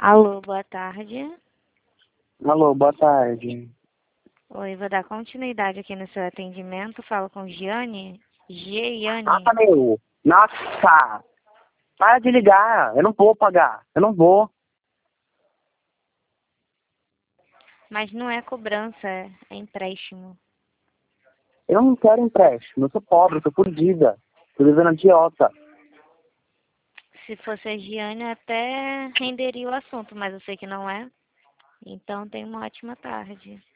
Alô, boa tarde. Alô, boa tarde. Oi, vou dar continuidade aqui no seu atendimento. Falo com Giane. Giane. Meu! Nossa! Para de ligar! Eu não vou pagar! Eu não vou! Mas não é cobrança, é empréstimo. Eu não quero empréstimo! Eu sou pobre, eu sou fodida! Tô devendo idiota! Se fosse a Giane, até renderia o assunto, mas eu sei que não é. Então, tenha uma ótima tarde.